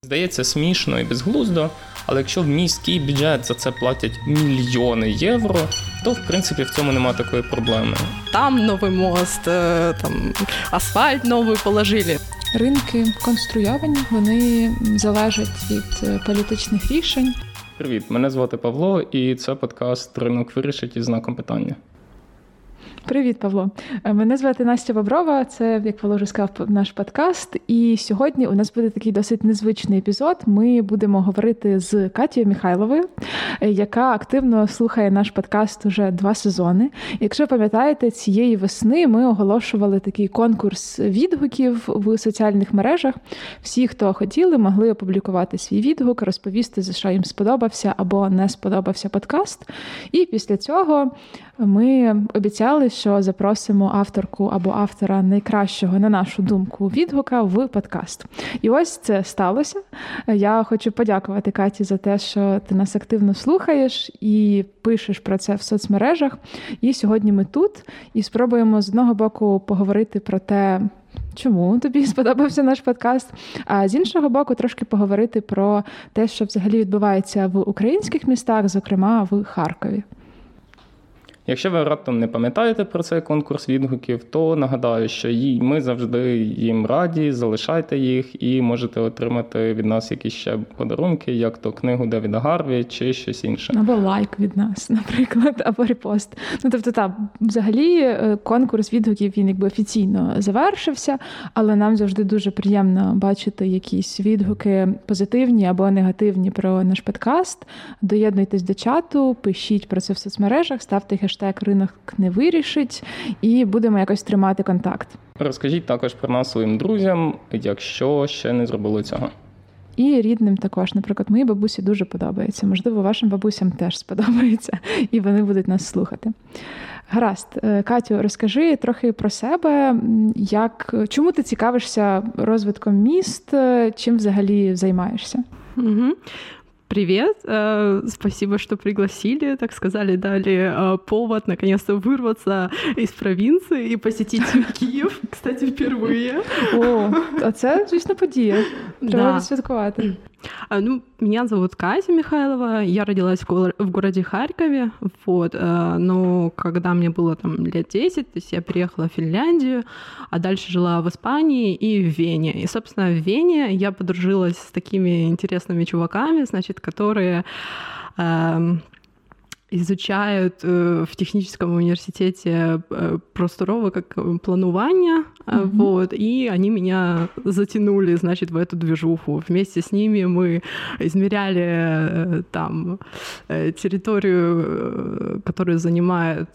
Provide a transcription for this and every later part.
Здається, смішно і безглуздо, але якщо в міський бюджет за це платять мільйони євро, то, в принципі, в цьому нема такої проблеми. Там новий мост, там асфальт новий положили. Ринки конструйовані, вони залежать від політичних рішень. Привіт, мене звати Павло, і це подкаст «Ринок вирішить» із знаком питання. Привіт, Павло. Мене звати Настя Боброва, це, як Павло вже сказав, наш подкаст. І сьогодні у нас буде такий досить незвичний епізод. Ми будемо говорити з Катєю Михайловою, яка активно слухає наш подкаст уже 2 сезони. Якщо пам'ятаєте, цієї весни ми оголошували такий конкурс відгуків в соціальних мережах. Всі, хто хотіли, могли опублікувати свій відгук, розповісти, за що їм сподобався або не сподобався подкаст. І після цього ми обіцяли, що запросимо авторку або автора найкращого, на нашу думку, відгука в подкаст. І ось це сталося. Я хочу подякувати Каті за те, що ти нас активно слухаєш і пишеш про це в соцмережах. І сьогодні ми тут і спробуємо з одного боку поговорити про те, чому тобі сподобався наш подкаст, а з іншого боку трошки поговорити про те, що взагалі відбувається в українських містах, зокрема в Харкові. Якщо ви раптом не пам'ятаєте про цей конкурс відгуків, то нагадаю, що ми завжди їм раді, залишайте їх і можете отримати від нас якісь ще подарунки, як то книгу Девіда Гарві чи щось інше. Або лайк від нас, наприклад, або репост. Тобто, взагалі конкурс відгуків, він якби офіційно завершився, але нам завжди дуже приємно бачити якісь відгуки позитивні або негативні про наш подкаст. Доєднуйтесь до чату, пишіть про це в соцмережах, ставте хештег «Ринок не вирішить» і будемо якось тримати контакт. Розкажіть також про нас своїм друзям, якщо ще не зробили цього. І рідним також. Наприклад, моїй бабусі дуже подобається. Можливо, вашим бабусям теж сподобається, і вони будуть нас слухати. Гаразд. Катю, розкажи трохи про себе. Чому ти цікавишся розвитком міст? Чим взагалі займаєшся? Привет, спасибо, что пригласили, так сказали, дали повод наконец-то вырваться из провинции и посетить Киев, кстати, впервые. О, а це, звісно, подія. Треба відсвяткувати. Меня зовут Катя Михайлова, я родилась в городе Харькове, но когда мне было там лет 10, то есть я переехала в Финляндию, а дальше жила в Испании и в Вене. И, собственно, в Вене я подружилась с такими интересными чуваками, которые изучают в техническом университете просторове как планування, и они меня затянули, в эту движуху. Вместе с ними мы измеряли там территорию, которую занимают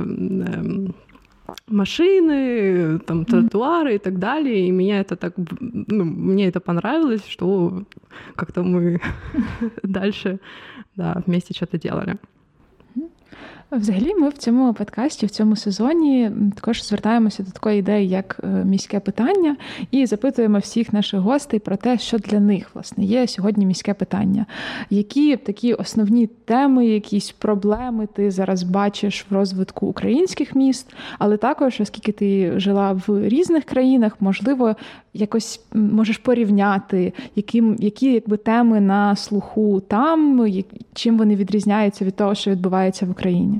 машины, там, тротуары и так далее. И меня это мне это понравилось, что как-то мы дальше вместе что-то делали. Взагалі ми в цьому подкасті, в цьому сезоні також звертаємося до такої ідеї, як міське питання, і запитуємо всіх наших гостей про те, що для них, власне, є сьогодні міське питання. Які такі основні теми, якісь проблеми ти зараз бачиш в розвитку українських міст, але також, оскільки ти жила в різних країнах, можливо, якось можеш порівняти, які теми на слуху там, чим вони відрізняються від того, що відбувається в Україні?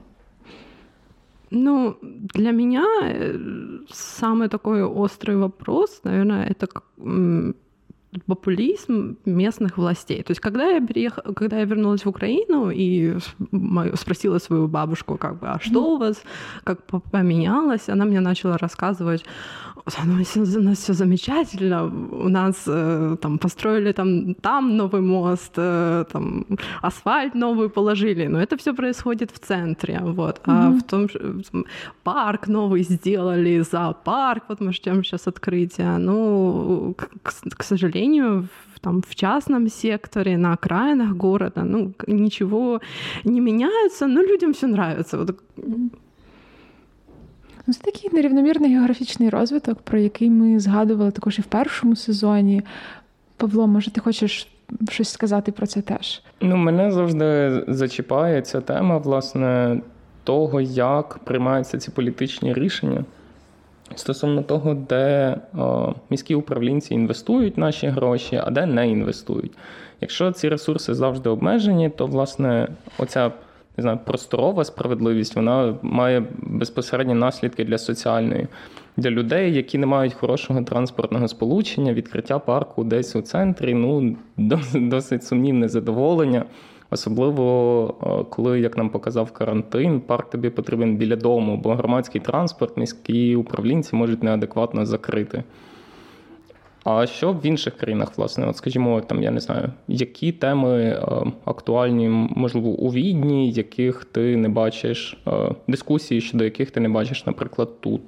Для меня самый такой острый вопрос, наверное, это популизм местных властей. То есть, когда я вернулась в Украину и спросила свою бабушку, а что у вас, как поменялось, она мне начала рассказывать: у нас все замечательно, у нас там построили там новый мост, там асфальт новый положили, но это все происходит в центре, а в том же парк новый сделали, зоопарк, мы ждем сейчас открытия, к сожалению, в частном секторе, на окраинах города, ничего не меняется, но людям все нравится. Це такий нерівномірний географічний розвиток, про який ми згадували також і в першому сезоні. Павло, може, ти хочеш щось сказати про це теж? Мене завжди зачіпає ця тема, власне, того, як приймаються ці політичні рішення. стосовно того, де міські управлінці інвестують наші гроші, а де не інвестують. Якщо ці ресурси завжди обмежені, то, власне, оця, не знаю, просторова справедливість, вона має безпосередні наслідки для соціальної. Для людей, які не мають хорошого транспортного сполучення, відкриття парку десь у центрі, досить сумнівне задоволення. Особливо, коли, як нам показав карантин, парк тобі потрібен біля дому, бо громадський транспорт міські управлінці можуть неадекватно закрити. А що в інших країнах, власне? От, скажімо, там, я не знаю, які теми актуальні, можливо, у Відні, яких ти не бачиш, дискусії, щодо яких ти не бачиш, наприклад, тут?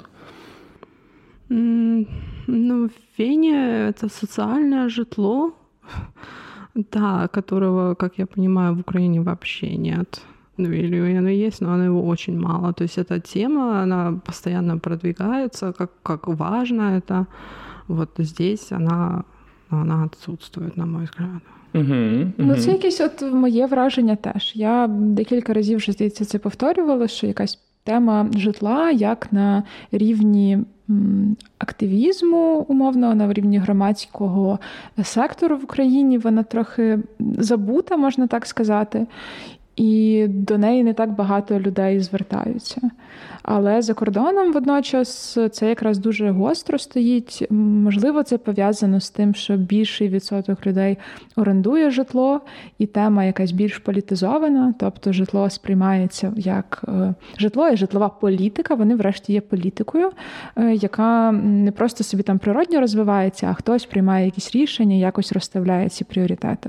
В Вене это социальное житло, да, которого, как я понимаю, в Украине вообще нет. Или оно есть, но оно его очень мало. То есть эта тема, она постоянно продвигается, как важно это. Вот здесь она отсутствует, на мой взгляд. Це якесь моє враження теж. Я декілька разів вже, здається, це повторювала, що якась тема житла як на рівні активізму, умовно, на рівні громадського сектору в Україні, вона трохи забута, можна так сказати. І до неї не так багато людей звертаються. Але за кордоном водночас це якраз дуже гостро стоїть. Можливо, це пов'язано з тим, що більший відсоток людей орендує житло, і тема якась більш політизована, тобто житло сприймається як житло і житлова політика, вони врешті є політикою, яка не просто собі там природньо розвивається, а хтось приймає якісь рішення, якось розставляє ці пріоритети.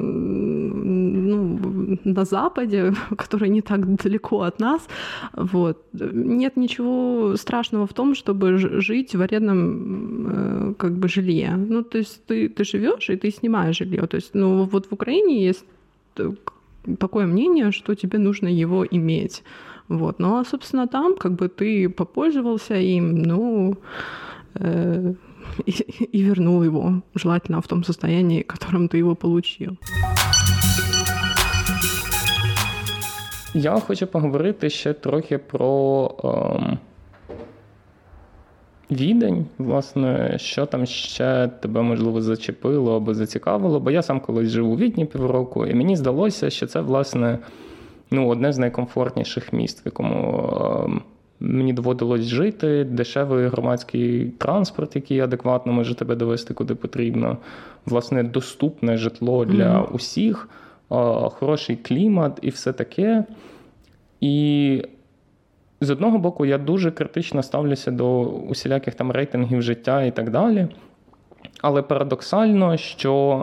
На Западе, который не так далеко от нас, нет ничего страшного в том, чтобы жить в арендном жилье. То есть ты живешь и ты снимаешь жилье. То есть, в Украине есть такое мнение, что тебе нужно его иметь. Ну, а, собственно, там ты попользовался им, и вернул его, желательно в том состоянии, в котором ты его получил. Я хочу поговорити ще трохи про Відень, власне, що там ще тебе, можливо, зачепило або зацікавило, бо я сам колись жив у Відні півроку, і мені здалося, що це, власне, одне з найкомфортніших міст, в якому мені доводилось жити, дешевий громадський транспорт, який адекватно може тебе довести куди потрібно, власне, доступне житло для усіх, хороший клімат і все таке. І з одного боку я дуже критично ставлюся до усіляких там рейтингів життя і так далі, але парадоксально, що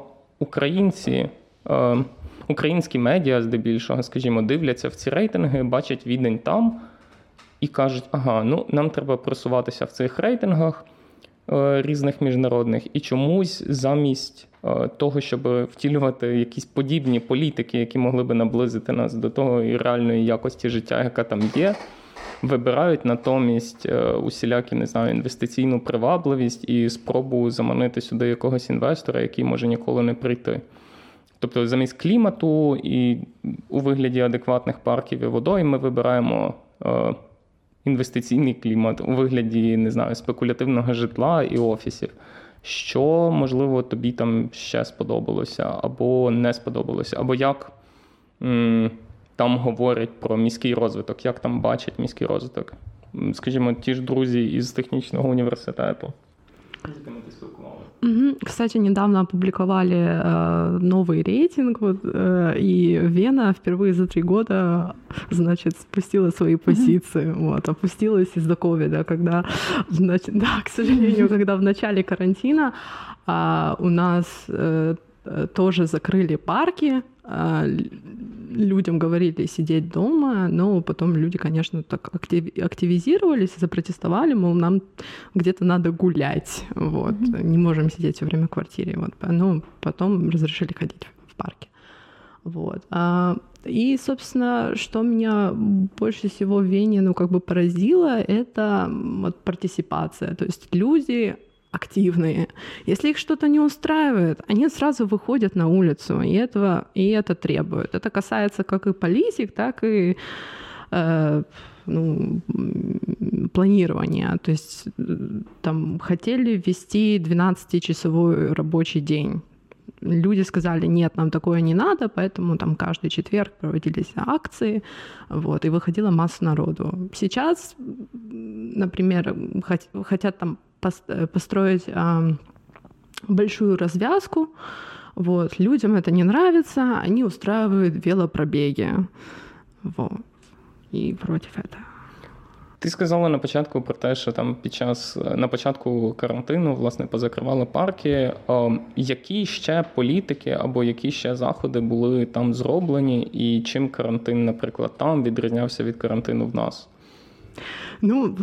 українські медіа здебільшого, скажімо, дивляться в ці рейтинги, бачать Відень там, і кажуть, нам треба просуватися в цих рейтингах різних міжнародних, і чомусь замість того, щоб втілювати якісь подібні політики, які могли би наблизити нас до того і реальної якості життя, яка там є, вибирають натомість усілякі, не знаю, інвестиційну привабливість і спробу заманити сюди якогось інвестора, який може ніколи не прийти. Тобто замість клімату і у вигляді адекватних парків і водойм ми вибираємо інвестиційний клімат у вигляді, не знаю, спекулятивного житла і офісів. Що, можливо, тобі там ще сподобалося або не сподобалося? Або як там говорять про міський розвиток, як там бачать міський розвиток? Скажімо, ті ж друзі із технічного університету. Кстати, недавно опубликовали новый рейтинг, и Вена впервые за 3 года, спустила свои позиции, опустилась из-за ковида, когда, к сожалению, когда в начале карантина у нас тоже закрыли парки, людям говорили сидеть дома, но потом люди, конечно, так активизировались, запротестовали, мол, нам где-то надо гулять, не можем сидеть все время в квартире, потом разрешили ходить в парке. И, собственно, что меня больше всего в Вене, поразило, это партиципация, то есть люди активные. Если их что-то не устраивает, они сразу выходят на улицу, и это требует. Это касается как и политик, так и планирования. То есть там хотели ввести 12-часовой рабочий день. Люди сказали, нет, нам такое не надо, поэтому там каждый четверг проводились акции, вот, и выходила масса народу. Сейчас, например, хотят там построить большую развязку, вот, людям это не нравится, они устраивают велопробеги, вот, и против этого. Ти сказала на початку про те, що там на початку карантину, власне, позакривали парки. Які ще політики або які ще заходи були там зроблені, і чим карантин, наприклад, там відрізнявся від карантину в нас? Ну,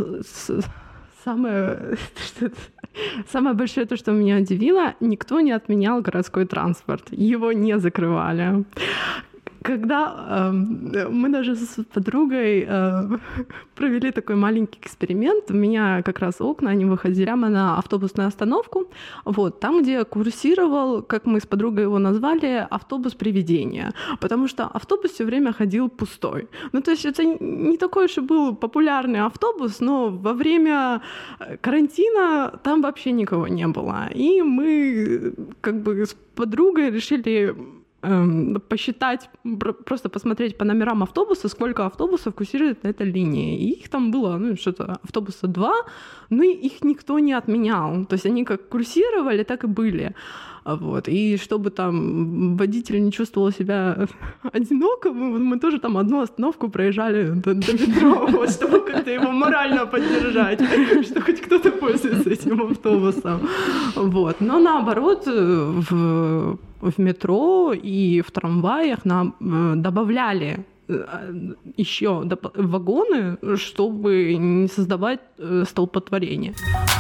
самое большое то, что меня удивило, никто не отменял городской транспорт, его не закрывали. Когда мы даже с подругой провели такой маленький эксперимент, у меня как раз окна, они выходили прямо на автобусную остановку, вот, там, где курсировал, как мы с подругой его назвали, автобус привидения, потому что автобус все время ходил пустой. Ну, то есть это не такой уж и был популярный автобус, но во время карантина там вообще никого не было. И мы как бы с подругой решили посчитать, просто посмотреть по номерам автобуса, сколько автобусов курсирует на этой линии. И их там было, что-то автобуса 2, но их никто не отменял. То есть они как курсировали, так и были. Вот. И чтобы там водитель не чувствовал себя одиноким, мы тоже там одну остановку проезжали до метро, вот, чтобы как-то его морально поддержать, что хоть кто-то пользуется этим автобусом. Вот. Но наоборот, в метро и в трамваях нам добавляли еще вагоны, чтобы не создавать столпотворение.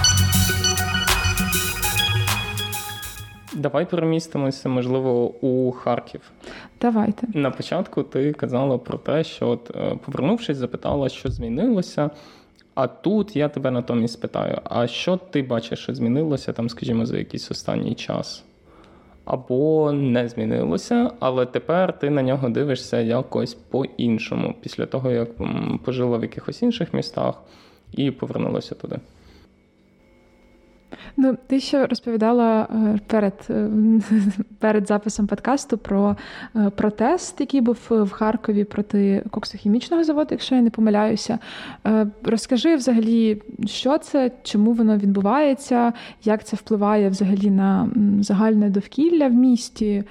Давай перемістимося, можливо, у Харків. Давайте. На початку ти казала про те, що от, повернувшись, запитала, що змінилося. А тут я тебе натомість питаю, а що ти бачиш, що змінилося, там, скажімо, за якийсь останній час? Або не змінилося, але тепер ти на нього дивишся якось по-іншому, після того, як пожила в якихось інших містах і повернулася туди. Ну, ти ще розповідала перед записом подкасту про протест, який був в Харкові проти коксохімічного заводу, якщо я не помиляюся. Розкажи взагалі, що це, чому воно відбувається, як це впливає взагалі на загальне довкілля в місті.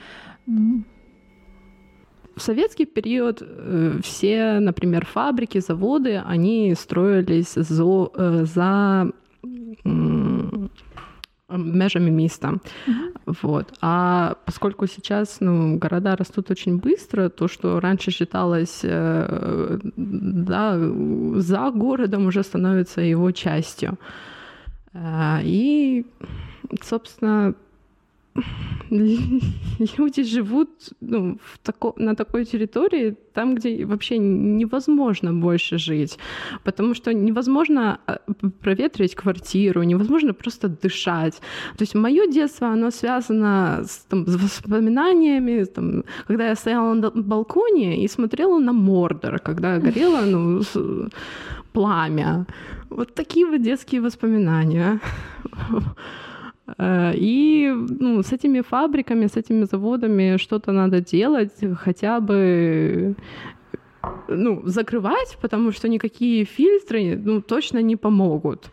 В советский период все, например, фабрики, заводы, они строились за межами места. Вот. А поскольку сейчас города растут очень быстро, то, что раньше считалось за городом, уже становится его частью. И, собственно, люди живут на такой территории, там, где вообще невозможно больше жить, потому что невозможно проветрить квартиру, невозможно просто дышать. То есть мое детство, оно связано с воспоминаниями, когда я стояла на балконе и смотрела на Мордор, когда горело пламя. Вот такие вот детские воспоминания. И с этими фабриками, с этими заводами что-то надо делать, хотя бы закрывать, потому что никакие фильтры точно не помогут.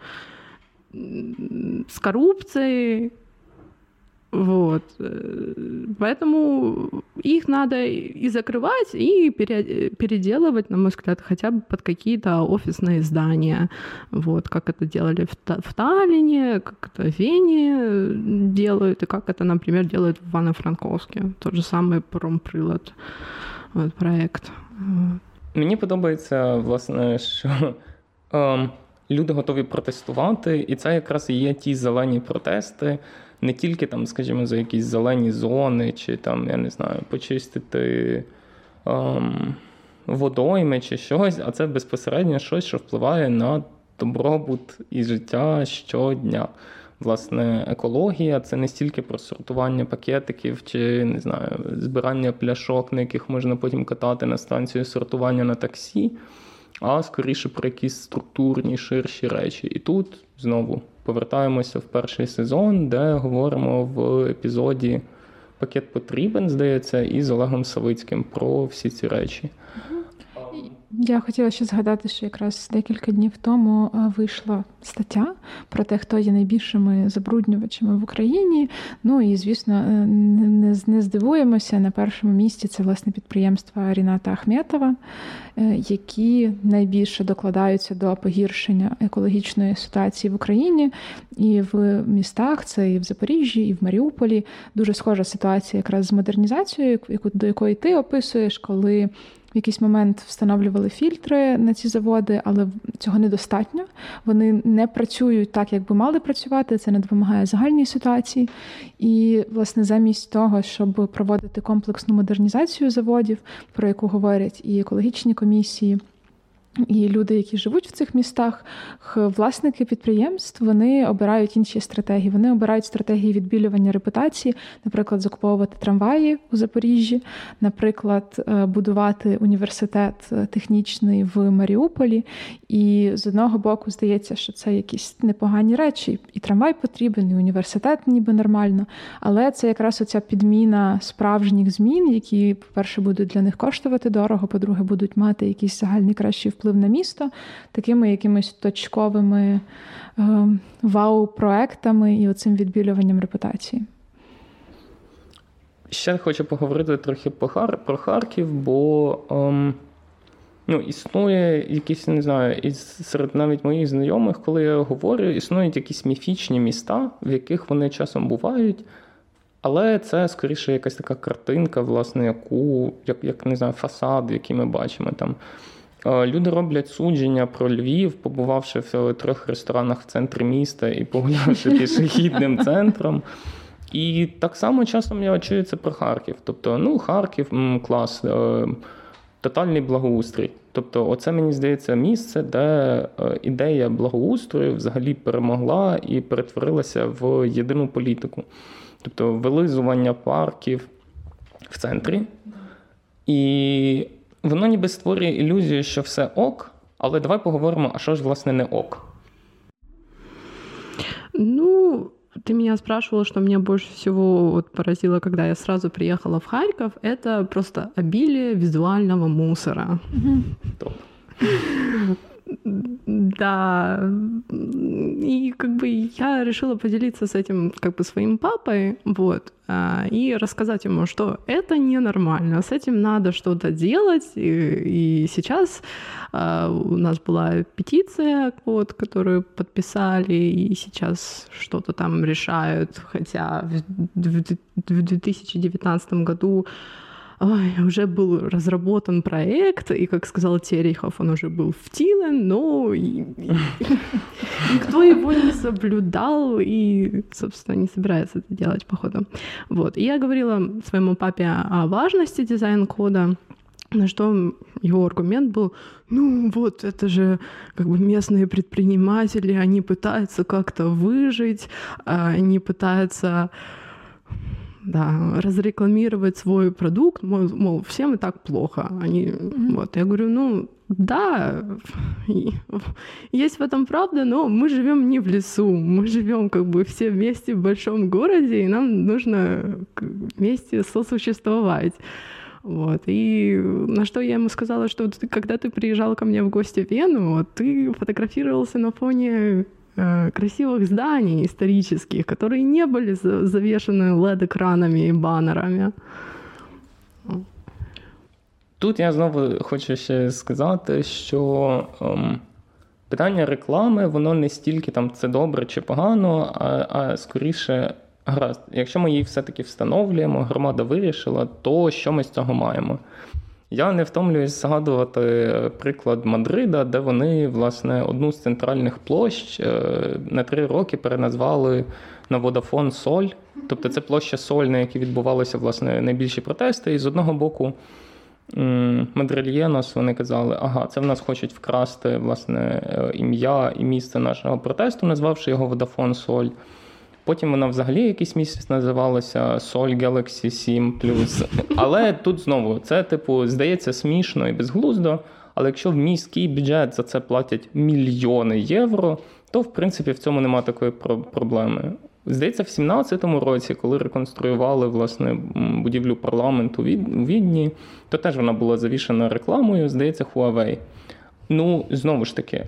С коррупцией. Вот. Поэтому их надо и закрывать, и переделывать, на мой взгляд, хотя бы под какие-то офисные здания. Вот, как это делали в Таллине, как это в Вене делают, и как это, например, делают в Івано-Франковську. Тот же самый промприлад проект. Мені подобається, власне, що люди готові протестувати, і це якраз і є ті зелені протести, не тільки там, скажімо, за якісь зелені зони, чи там, я не знаю, почистити водойми чи щось, а це безпосередньо щось, що впливає на добробут і життя щодня. Власне, екологія – це не стільки про сортування пакетиків чи, не знаю, збирання пляшок, на яких можна потім катати на станцію сортування на таксі, а скоріше про якісь структурні, ширші речі. І тут знову повертаємося в перший сезон, де говоримо в епізоді «Пакет потрібен», здається, і з Олегом Савицьким про всі ці речі. Я хотіла ще згадати, що якраз декілька днів тому вийшла стаття про те, хто є найбільшими забруднювачами в Україні. Ну і, звісно, не здивуємося, на першому місці це, власне, підприємства Ріната Ахметова, які найбільше докладаються до погіршення екологічної ситуації в Україні. І в містах, це і в Запоріжжі, і в Маріуполі, дуже схожа ситуація якраз з модернізацією, до якої ти описуєш, коли в якийсь момент встановлювали фільтри на ці заводи, але цього недостатньо. Вони не працюють так, як би мали працювати, це не допомагає загальній ситуації. І, власне, замість того, щоб проводити комплексну модернізацію заводів, про яку говорять і екологічні комісії, і люди, які живуть в цих містах, власники підприємств, вони обирають інші стратегії. Вони обирають стратегії відбілювання репутації, наприклад, закуповувати трамваї у Запоріжжі, наприклад, будувати університет технічний в Маріуполі. І з одного боку здається, що це якісь непогані речі. І трамвай потрібен, і університет ніби нормально. Але це якраз оця підміна справжніх змін, які, по-перше, будуть для них коштувати дорого, по-друге, будуть мати якийсь загальний кращий вплив на місто, такими якимись точковими вау-проектами і оцим відбілюванням репутації. Ще хочу поговорити трохи про Харків, бо існує якісь, не знаю, серед навіть моїх знайомих, коли я говорю, існують якісь міфічні міста, в яких вони часом бувають, але це скоріше якась така картинка, власне, як не знаю, фасад, який ми бачимо там. Люди роблять судження про Львів, побувавши в 3 ресторанах в центрі міста і погулявши пішохідним центром. І так само часом я чую це про Харків. Тобто, Харків, клас, тотальний благоустрій. Тобто, оце, мені здається, місце, де ідея благоустрою взагалі перемогла і перетворилася в єдину політику. Тобто, вилизування парків в центрі. І воно ніби створює ілюзію, що все ок, але давай поговоримо, а що ж, власне, не ок? Ты меня спрашивала, что меня больше всего поразило, когда я сразу приехала в Харьков, это просто обилие визуального мусора. Топ. Да, и я решила поделиться с этим своим папой, и рассказать ему, что это ненормально, с этим надо что-то делать, и сейчас у нас была петиция, которую подписали, и сейчас что-то там решают, хотя в 2019 году уже был разработан проект, и, как сказал Терехов, он уже был втілен, но никто его не соблюдал и, собственно, не собирается это делать, походу. И я говорила своему папе о важности дизайн-кода, на что его аргумент был, это же местные предприниматели, они пытаются как-то выжить, они пытаются разрекламировать свой продукт, мол, всем и так плохо. Я говорю, да, есть в этом правда, но мы живем не в лесу, мы живем все вместе в большом городе, и нам нужно вместе сосуществовать. И на что я ему сказала, что когда ты приезжал ко мне в гости в Вену, ты фотографировался на фоне красивых зданий исторических, которые не были завешаны LED-экранами и баннерами. Тут я знову хочу ще сказати, що питання реклами, воно не стільки це добре чи погано, а скоріше гаразд. Якщо ми її все-таки встановлюємо, громада вирішила, то що ми з цього маємо? Я не втомлююсь згадувати приклад Мадрида, де вони, власне, одну з центральних площ на 3 роки переназвали на Водафон Соль. Тобто це площа Соль, на якій відбувалися, власне, найбільші протести. І з одного боку Мадрильєнос, вони казали, це в нас хочуть вкрасти, власне, ім'я і місце нашого протесту, назвавши його Водафон Соль. Потім вона взагалі якийсь місяць називалася Sol Galaxy 7+. Але тут знову, це, здається смішно і безглуздо, Але якщо в міський бюджет за це платять мільйони євро, то, в принципі, в цьому немає такої проблеми. Здається, в 17-му році, коли реконструювали, власне, будівлю парламенту у Відні, то теж вона була завішена рекламою, здається, Huawei. Ну, знову ж таки,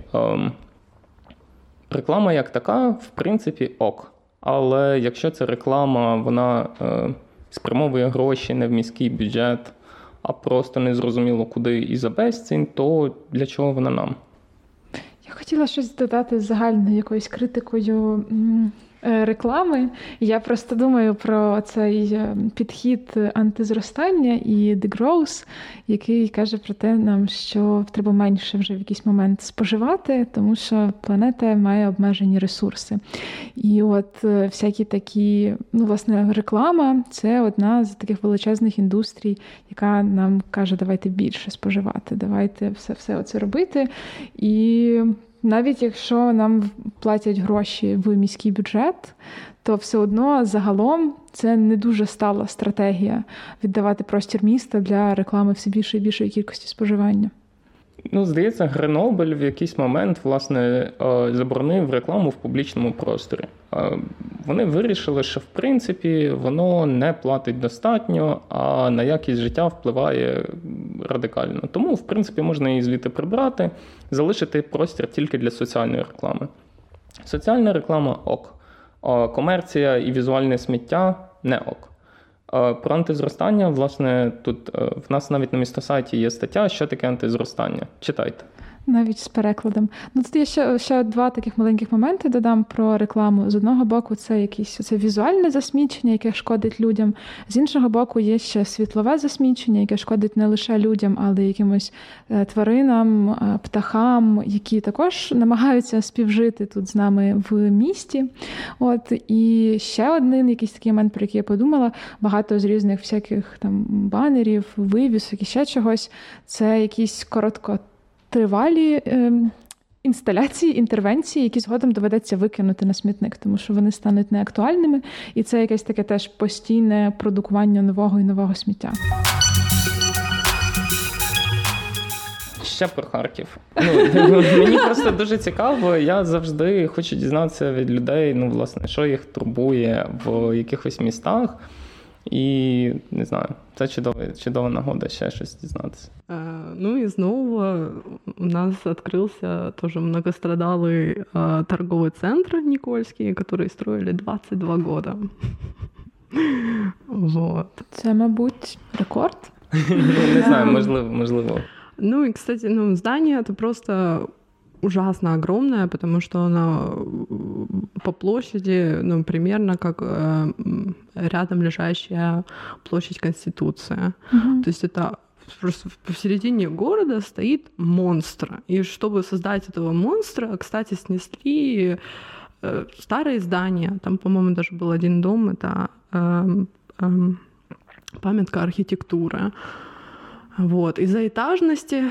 реклама як така, в принципі, ок. Але якщо ця реклама, вона спрямовує гроші не в міський бюджет, а просто незрозуміло куди і за безцінь, то для чого вона нам? Я хотіла щось додати з загальною якоюсь критикою реклами. Я просто думаю про цей підхід антизростання і degrowth, який каже про те нам, що треба менше вже в якийсь момент споживати, тому що планета має обмежені ресурси. І от всякі такі, власне, реклама – це одна з таких величезних індустрій, яка нам каже, давайте більше споживати, давайте все оце робити. І навіть якщо нам платять гроші в міський бюджет, то все одно загалом це не дуже стала стратегія віддавати простір міста для реклами все більшої і більшої кількості споживання. Здається, Гренобель в якийсь момент, власне, заборонив рекламу в публічному просторі. Вони вирішили, що, в принципі, воно не платить достатньо, а на якість життя впливає радикально. Тому, в принципі, можна її звідти прибрати, залишити простір тільки для соціальної реклами. Соціальна реклама – ок. Комерція і візуальне сміття – не ок. Про антизростання, власне, тут в нас навіть на містосайті є стаття, що таке антизростання. Читайте. Навіть з перекладом. Тут є ще два таких маленьких моменти додам про рекламу. З одного боку, це якесь оце візуальне засмічення, яке шкодить людям. З іншого боку, є ще світлове засмічення, яке шкодить не лише людям, але й якимось тваринам, птахам, які також намагаються співжити тут з нами в місті. І ще один якийсь такий момент, про який я подумала, багато з різних всяких там банерів, вивісок і ще чогось. Це якісь короткотривалі інсталяції, інтервенції, які згодом доведеться викинути на смітник, тому що вони стануть неактуальними, і це якесь таке теж постійне продукування нового і нового сміття. Ще про Харків. Мені просто дуже цікаво, я завжди хочу дізнатися від людей, власне, що їх турбує в якихось містах. І, не знаю, це чудова нагода ще щось дізнатися. Ну, из нового у нас открылся тоже многострадалый торговый центр Никольский, который строили 22 года. Вот. Це, мабуть, рекорд? Не знаю, можливо. Ну и, кстати, здание это просто ужасно огромное, потому что оно по площади, примерно как рядом лежащая площадь Конституции. То есть это просто посередине города стоит монстр. И чтобы создать этого монстра, кстати, снесли старые здания. Там, по-моему, даже был один дом, это памятка архитектуры. Вот. Из-за этажности,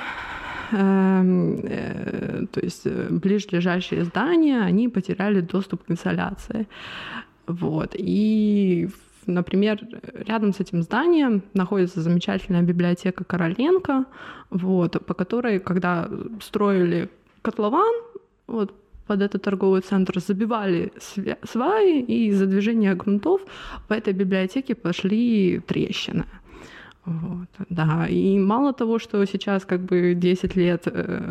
то есть ближлежащие здания, они потеряли доступ к инсоляции. Вот. И, например, рядом с этим зданием находится замечательная библиотека Короленко, вот, по которой, когда строили котлован, вот, под этот торговый центр, забивали сваи, и из-за движения грунтов по этой библиотеке пошли трещины. Вот, да, и мало того, что сейчас 10 лет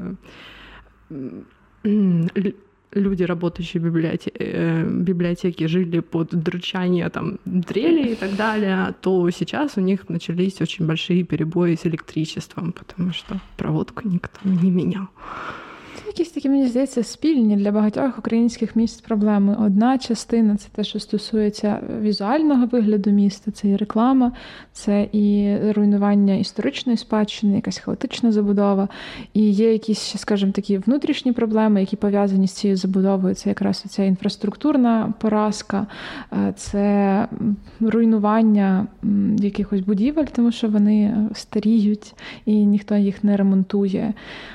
люди, работающие в библиотеке, жили под дрычание дрели и так далее, то сейчас у них начались очень большие перебои с электричеством, потому что проводку никто не менял. Це якісь такі, мені здається, спільні для багатьох українських міст проблеми. Одна частина – це те, що стосується візуального вигляду міста, це і реклама, це і руйнування історичної спадщини, якась хаотична забудова. І є якісь, ще, скажімо, такі внутрішні проблеми, які пов'язані з цією забудовою. Це якраз ця інфраструктурна поразка, це руйнування якихось будівель, тому що вони старіють і ніхто їх не ремонтує.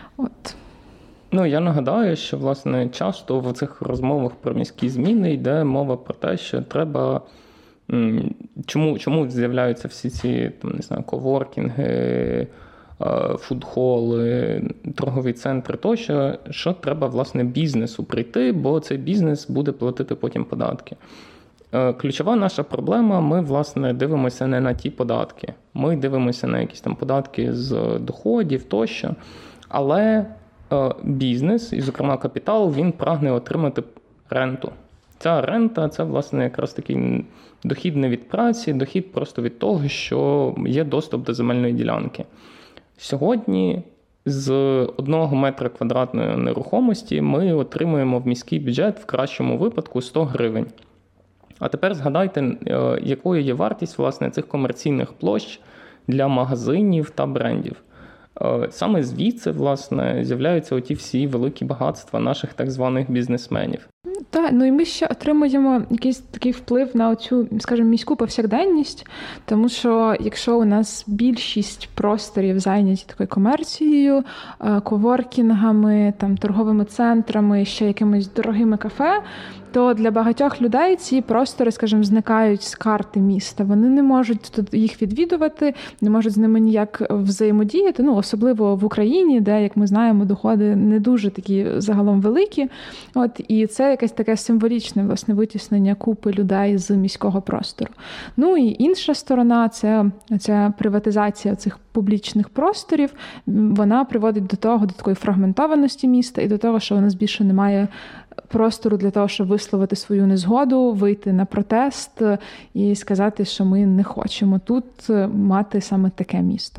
Я нагадаю, що, власне, часто в цих розмовах про міські зміни йде мова про те, що треба... Чому з'являються всі ці, коворкінги, фудхоли, торгові центри тощо, що треба, власне, бізнесу прийти, бо цей бізнес буде платити потім податки. Ключова наша проблема, ми, власне, дивимося не на ті податки. Ми дивимося на якісь там податки з доходів тощо, але бізнес, і, зокрема, капітал, він прагне отримати ренту. Ця рента – це, власне, якраз такий дохід не від праці, дохід просто від того, що є доступ до земельної ділянки. Сьогодні з 1 метра квадратної нерухомості ми отримуємо в міський бюджет в кращому випадку 100 гривень. А тепер згадайте, якою є вартість, власне, цих комерційних площ для магазинів та брендів. Саме звідси, власне, з'являються оті всі великі багатства наших так званих бізнесменів. Так, ну і ми ще отримуємо якийсь такий вплив на оцю, скажімо, міську повсякденність, тому що якщо у нас більшість просторів зайняті такою комерцією, коворкінгами, там, торговими центрами, ще якимись дорогими кафе, то для багатьох людей ці простори, скажімо, зникають з карти міста. Вони не можуть тут їх відвідувати, не можуть з ними ніяк взаємодіяти, ну, особливо в Україні, де, як ми знаємо, доходи не дуже такі загалом великі. От, і це якесь таке символічне, власне, витіснення купи людей з міського простору. Ну, і інша сторона – це ця приватизація цих публічних просторів. Вона приводить до того, до такої фрагментованості міста і до того, що у нас більше немає простору для того, щоб висловити свою незгоду, вийти на протест і сказати, що ми не хочемо тут мати саме таке місто.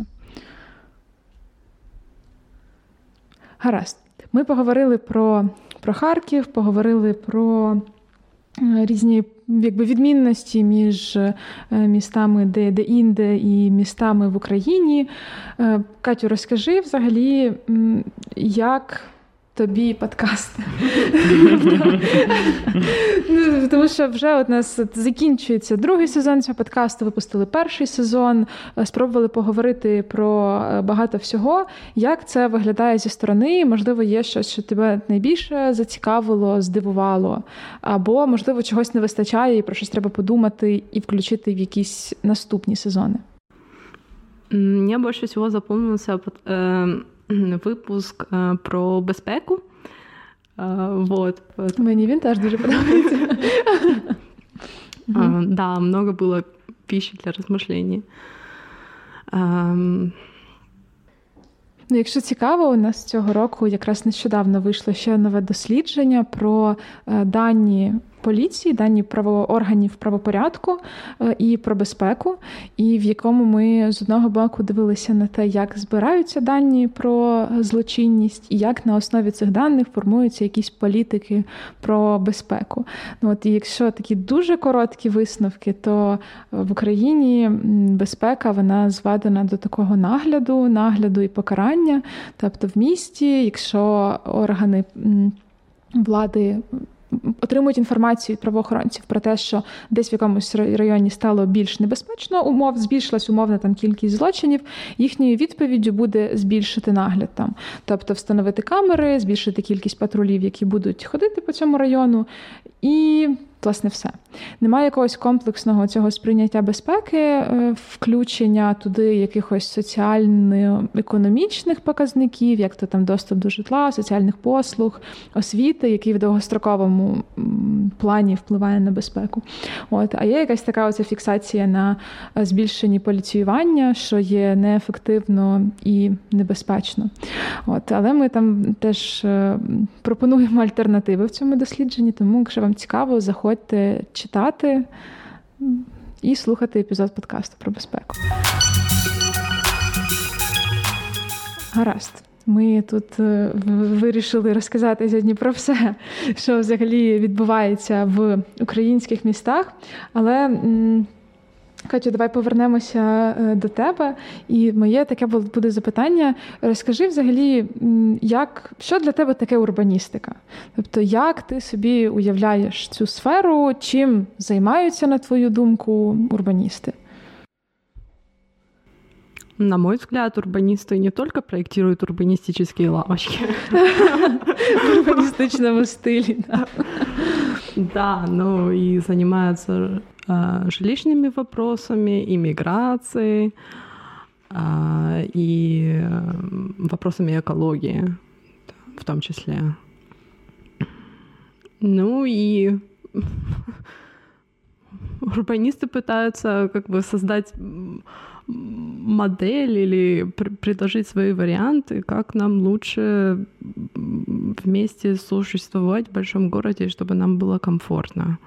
Гаразд. Ми поговорили про Харків, поговорили про різні відмінності між містами де-інде і містами в Україні. Катю, розкажи взагалі, як тобі подкаст? Тому що вже у нас закінчується другий сезон цього подкасту, випустили перший сезон, спробували поговорити про багато всього. Як це виглядає зі сторони? Можливо, є щось, що тебе найбільше зацікавило, здивувало? Або, можливо, чогось не вистачає і про щось треба подумати і включити в якісь наступні сезони? Мне больше всего запомнился випуск про безпеку. Вот. Мені він теж дуже подобається. Да, много было пищи для размышлений. Ну, якщо цікаво, у нас цього року якраз нещодавно вийшло ще нове дослідження про дані поліції, дані органів правопорядку і про безпеку, і в якому ми з одного боку дивилися на те, як збираються дані про злочинність і як на основі цих даних формуються якісь політики про безпеку. Ну, от, і якщо такі дуже короткі висновки, то в Україні безпека, вона зведена до такого нагляду і покарання. Тобто в місті, якщо органи влади отримують інформацію від правоохоронців про те, що десь в якомусь районі стало більш небезпечно, збільшилась умовна там кількість злочинів, їхньою відповіддю буде збільшити нагляд там. Тобто встановити камери, збільшити кількість патрулів, які будуть ходити по цьому району, і власне все. Немає якогось комплексного цього сприйняття безпеки, включення туди якихось соціально-економічних показників, як то там доступ до житла, соціальних послуг, освіти, які в довгостроковому плані впливає на безпеку. От. А є якась така оця фіксація на збільшенні поліціювання, що є неефективно і небезпечно. От. Але ми там теж пропонуємо альтернативи в цьому дослідженні, тому, якщо вам цікаво, заходьте читати і слухати епізод подкасту про безпеку. Гаразд. Ми тут вирішили розказати сьогодні про все, що взагалі відбувається в українських містах. Але, Катю, давай повернемося до тебе. І моє таке буде запитання. Розкажи взагалі, що для тебе таке урбаністика? Тобто, як ти собі уявляєш цю сферу, чим займаються, на твою думку, урбаністи? На мой взгляд, урбанисты не только проектируют урбанистические лавочки. В урбанистичном стиле, да. Да, но и занимаются жилищными вопросами, иммиграцией, и вопросами экологии в том числе. Ну и урбанисты пытаются как бы создать модель или предложить свои варианты, как нам лучше вместе существовать в большом городе, чтобы нам было комфортно.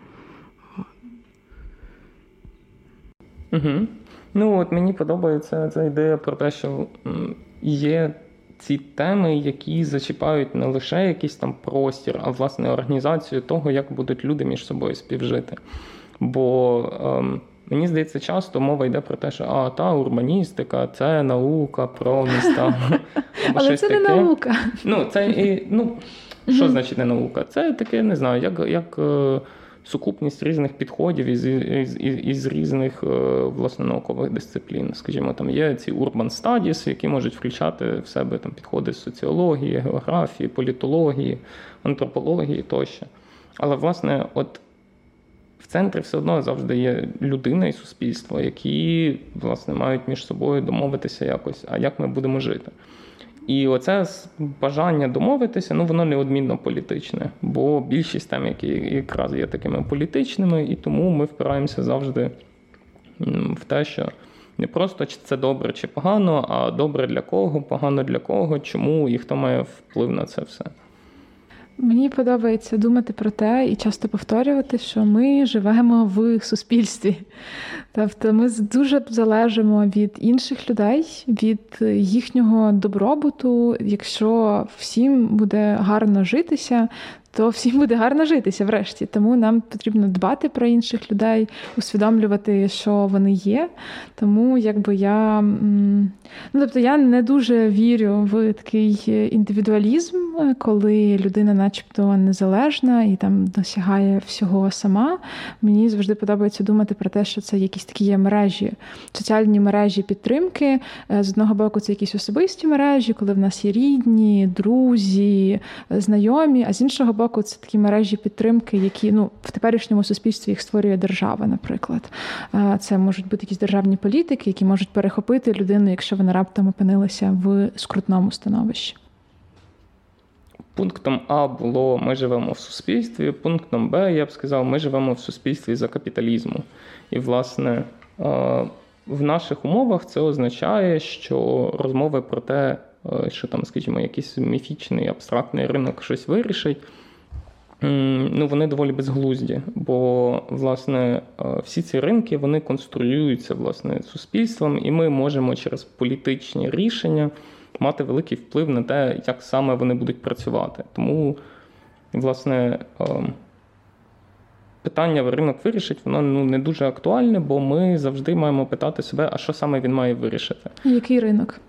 Угу. Ну, от мені подобається ця ідея про те, що є ці теми, які зачіпають не лише якийсь там простір, а, власне, організацію того, як будуть люди між собою співжити. Бо мені здається, часто мова йде про те, що урбаністика – це наука про міста. Але це не наука. Що значить не наука? Це таке, не знаю, як сукупність різних підходів із різних, власне, наукових дисциплін. Скажімо, там є ці urban studies, які можуть включати в себе там підходи з соціології, географії, політології, антропології тощо. Але, власне, от в центрі все одно завжди є людина і суспільство, які, власне, мають між собою домовитися якось, а як ми будемо жити. І оце бажання домовитися, воно неодмінно політичне, бо більшість тем, які якраз є такими політичними, і тому ми впираємося завжди в те, що не просто чи це добре, чи погано, а добре для кого, погано для кого, чому і хто має вплив на це все. Мені подобається думати про те і часто повторювати, що ми живемо в суспільстві. Тобто ми дуже залежимо від інших людей, від їхнього добробуту. Якщо всім буде гарно житися, то всім буде гарно житися врешті. Тому нам потрібно дбати про інших людей, усвідомлювати, що вони є. Тому я не дуже вірю в такий індивідуалізм, коли людина начебто незалежна і там досягає всього сама. Мені завжди подобається думати про те, що це якісь такі є мережі, соціальні мережі підтримки. З одного боку, це якісь особисті мережі, коли в нас є рідні, друзі, знайомі, а з іншого боку, це такі мережі підтримки, які в теперішньому суспільстві їх створює держава, наприклад. Це можуть бути якісь державні політики, які можуть перехопити людину, якщо вона раптом опинилася в скрутному становищі. Пунктом А було «ми живемо в суспільстві», пунктом Б, я б сказав, «ми живемо в суспільстві за капіталізму». І, власне, в наших умовах це означає, що розмови про те, що там, скажімо, якийсь міфічний, абстрактний ринок щось вирішить, вони доволі безглузді, бо, власне, всі ці ринки, вони конструюються, власне, суспільством, і ми можемо через політичні рішення мати великий вплив на те, як саме вони будуть працювати. Тому, власне, питання ринок вирішить, воно не дуже актуальне, бо ми завжди маємо питати себе, а що саме він має вирішити. Який ринок?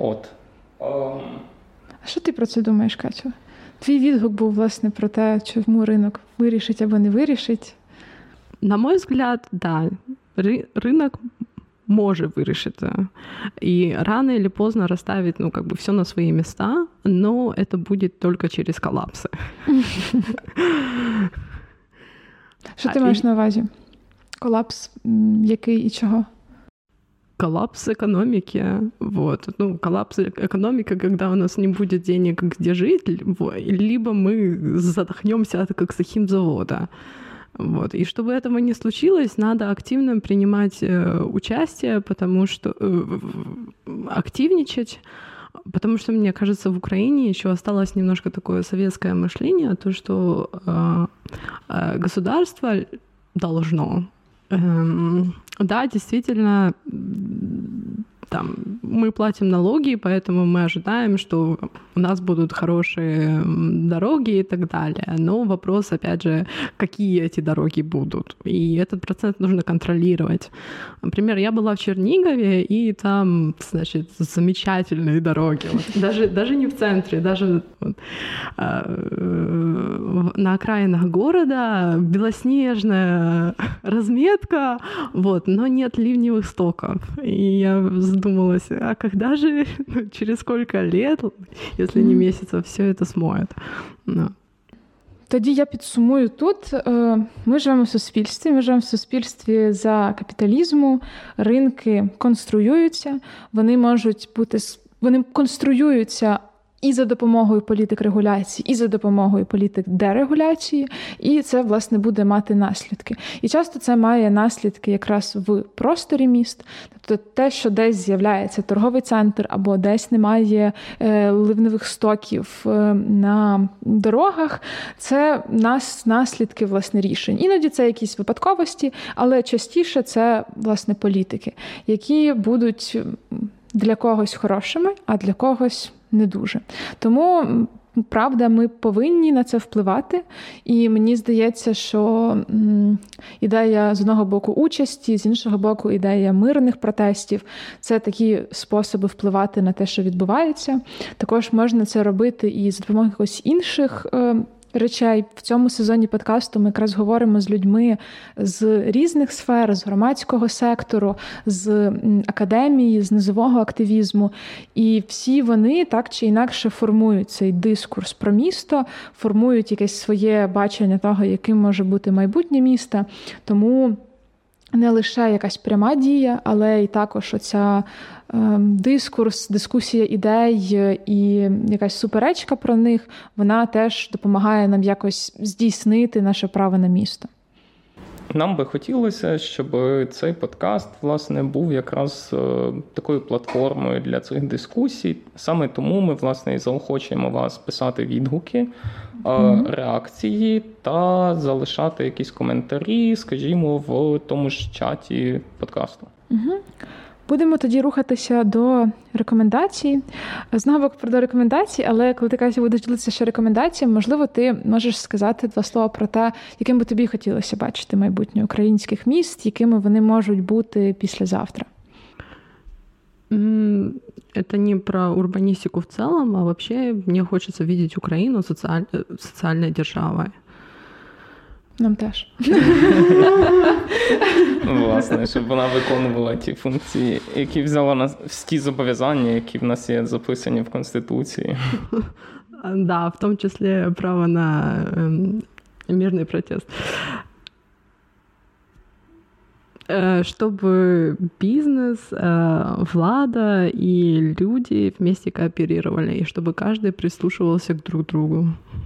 А що ти про це думаєш, Катю? Твій відгук був, власне, про те, чому ринок вирішить або не вирішить. На мой взгляд, да, рынок может вырішить. И рано или поздно расставить, все на свои места, но это будет только через коллапсы. Що ти маєш на увазі? Колапс який і чого? Коллапс экономики. Коллапс экономики, когда у нас не будет денег, где жить, либо мы задохнемся как с химзавода. И чтобы этого не случилось, надо активно принимать участие, активничать, потому что, мне кажется, в Украине еще осталось немножко такое советское мышление, то, что государство должно. Да, действительно, мы платим налоги, поэтому мы ожидаем, что у нас будут хорошие дороги и так далее. Но вопрос, опять же, какие эти дороги будут. И этот процент нужно контролировать. Например, я была в Чернигове, и там, замечательные дороги. Даже не в центре, даже на окраинах города белоснежная разметка, но нет ливневых стоков. И я задумалась, а когда же, через сколько лет, если не месяцев, все это смоет? Тоді я підсумую тут. Ми живемо в суспільстві за капіталізму, ринки конструюються, вони конструюються і за допомогою політик регуляції, і за допомогою політик дерегуляції, і це, власне, буде мати наслідки. І часто це має наслідки якраз в просторі міст, тобто те, що десь з'являється торговий центр, або десь немає ливневих стоків на дорогах, це наслідки, власне, рішень. Іноді це якісь випадковості, але частіше це, власне, політики, які будуть для когось хорошими, а для когось не дуже. Тому, правда, ми повинні на це впливати. І мені здається, що ідея з одного боку участі, з іншого боку ідея мирних протестів – це такі способи впливати на те, що відбувається. Також можна це робити і за допомогою якихось інших речей. В цьому сезоні подкасту ми якраз говоримо з людьми з різних сфер, з громадського сектору, з академії, з низового активізму. І всі вони так чи інакше формують цей дискурс про місто, формують якесь своє бачення того, яким може бути майбутнє міста. Тому не лише якась пряма дія, але і також оця дискурс, дискусія ідей і якась суперечка про них, вона теж допомагає нам якось здійснити наше право на місто. Нам би хотілося, щоб цей подкаст, власне, був якраз такою платформою для цих дискусій. Саме тому ми, власне, і заохочуємо вас писати відгуки, реакції та залишати якісь коментарі, скажімо, в тому ж чаті подкасту. Будемо тоді рухатися до рекомендацій. Знову до рекомендацій, але коли ти кажеш, будеш ділитися ще рекомендаціями, можливо, ти можеш сказати два слова про те, яким би тобі хотілося бачити майбутнє українських міст, якими вони можуть бути післязавтра. Это не про урбанистику в целом, а вообще мне хочется видеть Украину социальной державой. Нам теж. Власне, щоб вона виконувала ті функції, які взяла на ті зобов'язання, які в нас є записані в Конституції. Да, в том числе право на мирный протест. Чтобы бизнес, влада и люди вместе кооперировали, и чтобы каждый прислушивался к друг другу.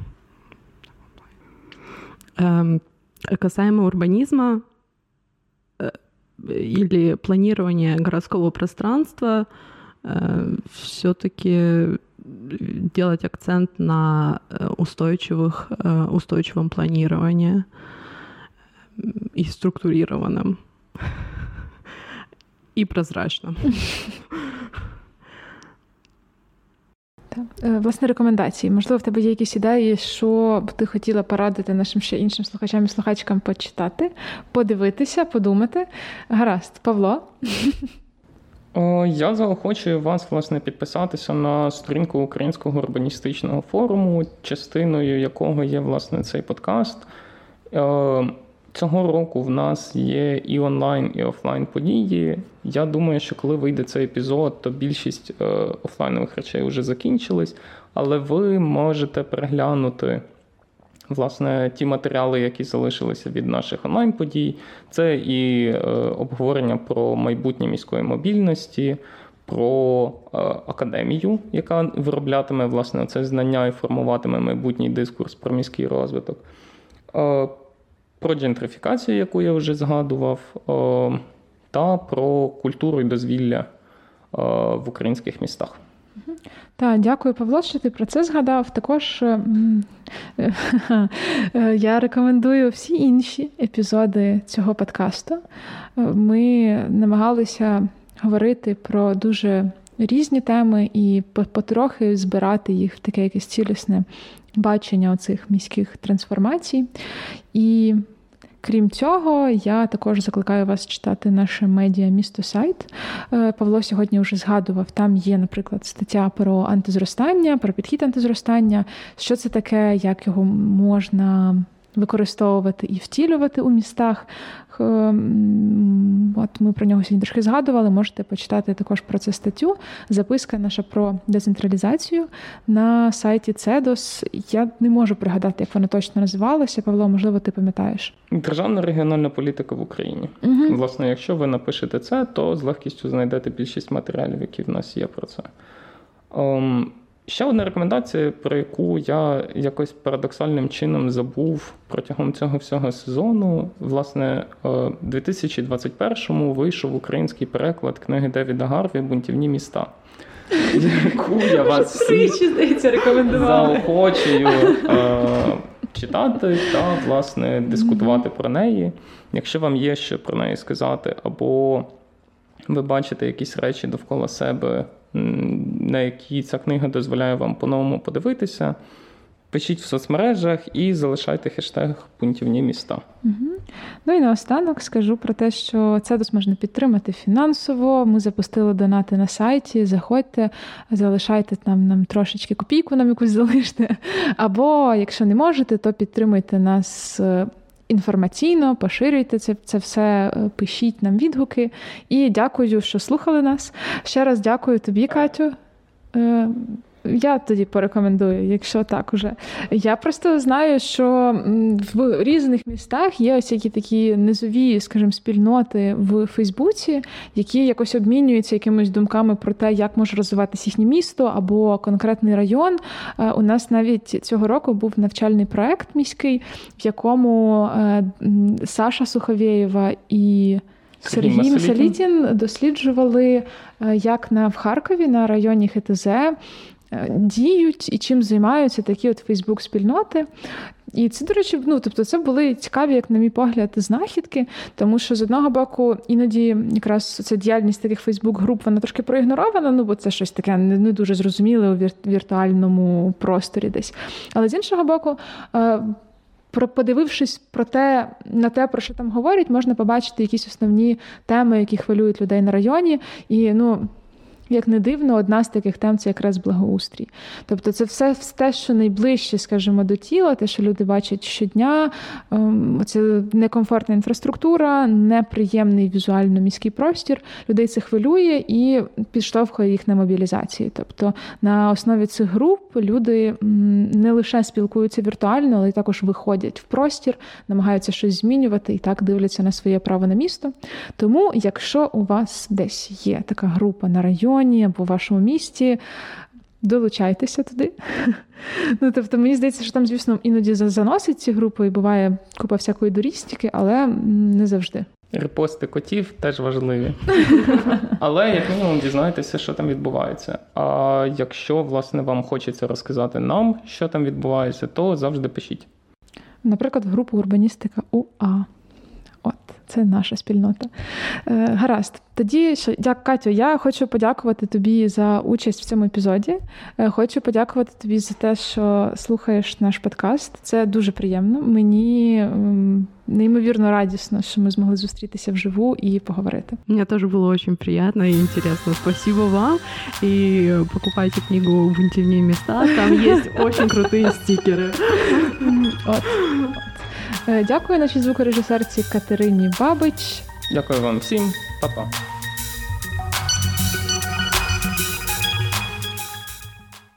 Касаемо урбанизма или планирования городского пространства, все-таки делать акцент на устойчивом планировании и структурированном, и прозрачном. Власне, рекомендації. Можливо, в тебе є якісь ідеї, що б ти хотіла порадити нашим ще іншим слухачам і слухачкам почитати, подивитися, подумати. Гаразд. Павло? Я заохочую вас, власне, підписатися на сторінку Українського урбаністичного форуму, частиною якого є, власне, цей подкаст. Цього року в нас є і онлайн, і офлайн події. Я думаю, що коли вийде цей епізод, то більшість офлайнових речей вже закінчились, але ви можете переглянути, власне, ті матеріали, які залишилися від наших онлайн-подій. Це і обговорення про майбутнє міської мобільності, про академію, яка вироблятиме, власне, це знання і формуватиме майбутній дискурс про міський розвиток, про джентрифікацію, яку я вже згадував, та про культуру і дозвілля в українських містах. Так, дякую, Павло, що ти про це згадав. Також я рекомендую всі інші епізоди цього подкасту. Ми намагалися говорити про дуже різні теми і потрохи збирати їх в таке якесь цілісне бачення оцих міських трансформацій. І крім цього, я також закликаю вас читати наше медіа «Місто Сайт». Павло сьогодні вже згадував, там є, наприклад, стаття про антизростання, про підхід антизростання, що це таке, як його можна використовувати і втілювати у містах. От ми про нього сьогодні трошки згадували, можете почитати також про це статтю. Записка наша про децентралізацію на сайті CEDOS. Я не можу пригадати, як вона точно називалася. Павло, можливо, ти пам'ятаєш? Державна регіональна політика в Україні. Угу. Власне, якщо ви напишете це, то з легкістю знайдете більшість матеріалів, які в нас є про це. Ще одна рекомендація, про яку я якось парадоксальним чином забув протягом цього всього сезону. Власне, у 2021-му вийшов український переклад книги Девіда Гарві «Бунтівні міста», яку я вас всіх заохочую читати та, власне, дискутувати про неї. Якщо вам є що про неї сказати, або ви бачите якісь речі довкола себе, на які ця книга дозволяє вам по-новому подивитися, пишіть в соцмережах і залишайте хештег «Бунтівні міста». Угу. Ну і наостанок скажу про те, що CEDOS можна підтримати фінансово. Ми запустили донати на сайті. Заходьте, залишайте там нам трошечки копійку, нам якусь залиште. Або, якщо не можете, то підтримуйте нас інформаційно, поширюйте це все, пишіть нам відгуки. І дякую, що слухали нас. Ще раз дякую тобі, Катю. Я тоді порекомендую, якщо так уже. Я просто знаю, що в різних містах є ось які такі низові, скажімо, спільноти в Фейсбуці, які якось обмінюються якимись думками про те, як може розвиватися їхнє місто або конкретний район. У нас навіть цього року був навчальний проект міський, в якому Саша Суховєєва і Сергій Масалітін досліджували, як в Харкові, на районі ХТЗ, діють і чим займаються такі от Фейсбук-спільноти. І це, до речі, тобто це були цікаві, як на мій погляд, знахідки, тому що з одного боку іноді якраз ця діяльність таких Фейсбук-груп, вона трошки проігнорована, бо це щось таке не дуже зрозуміле у віртуальному просторі десь. Але з іншого боку, подивившись на те, про що там говорять, можна побачити якісь основні теми, які хвилюють людей на районі. І, як не дивно, одна з таких тем – це якраз благоустрій. Тобто це все те, що найближче, скажімо, до тіла, те, що люди бачать щодня, це некомфортна інфраструктура, неприємний візуально міський простір. Людей це хвилює і підштовхує їх на мобілізації. Тобто на основі цих груп люди не лише спілкуються віртуально, але й також виходять в простір, намагаються щось змінювати і так дивляться на своє право на місто. Тому, якщо у вас десь є така група на районі, або в вашому місті, долучайтеся туди. Тобто, мені здається, що там, звісно, іноді заносить ці групи, і буває купа всякої дурістики, але не завжди. Репости котів теж важливі. Але, як мінімум, дізнайтеся, що там відбувається. А якщо, власне, вам хочеться розказати нам, що там відбувається, то завжди пишіть. Наприклад, в групу «Урбаністика УА». От, це наша спільнота. Гаразд. Тоді, Катю, я хочу подякувати тобі за участь в цьому епізоді. Хочу подякувати тобі за те, що слухаєш наш подкаст. Це дуже приємно. Мені неймовірно радісно, що мы змогли зустрітися вживу и поговорить. Мне тоже было очень приятно и интересно. Спасибо вам. И покупайте книгу «Бунтівні міста». Там есть очень крутые стикеры. Дякую нашій звукорежисерці Катерині Бабич. Дякую вам всім. Па-па.